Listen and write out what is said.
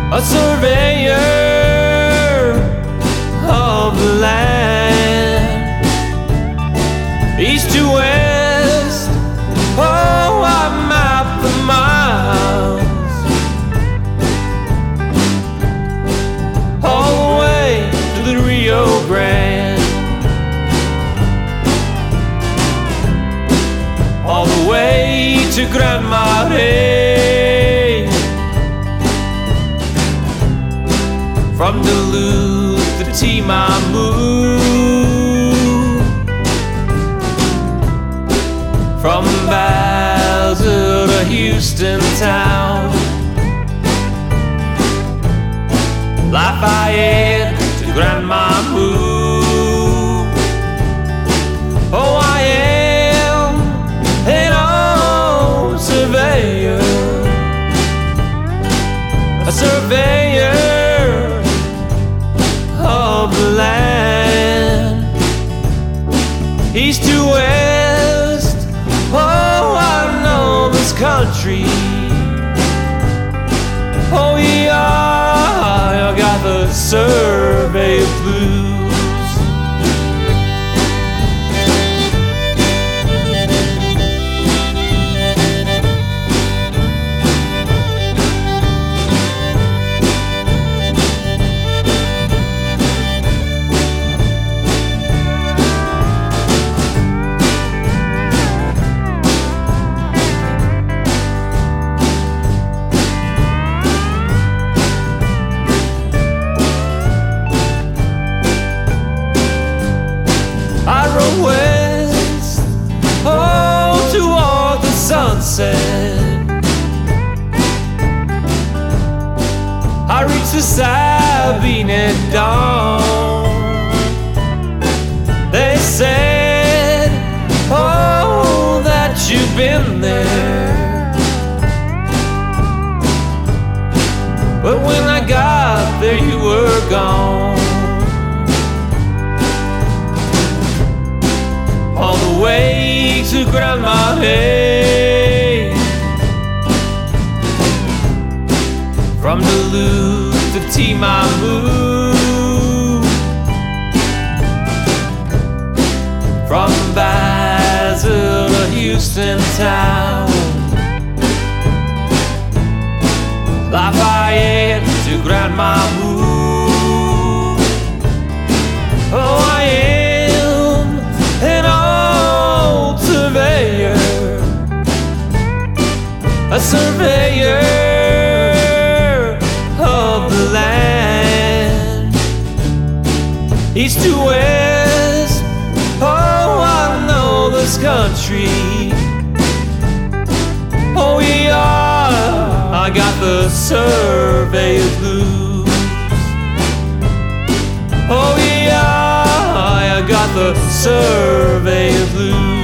a surveyor of the land, east to west. Oh, I map the miles all the way to the Rio Grande, all the way to Grand Marais, from Duluth to Timamu, from Basel to Houston town, Lafayette to Grand Mamu. Oh, I am an old surveyor, a surveyor of the land, east to west. Oh, I know this country. Oh, yeah, I got the survey blues. West, oh, toward the sunset, I reached the Sabine at dawn. They said, oh, that you've been there, but when I got there you were gone. All the way to Grand Marais, from Duluth to Timamu, from Basel to Houston town, Lafayette to Grand Mamu. Oh, I am an old surveyor, a surveyor of the land, east to west. Oh, I know this country. Oh, yeah, I got the survey blues. Oh, yeah, I got the survey blues.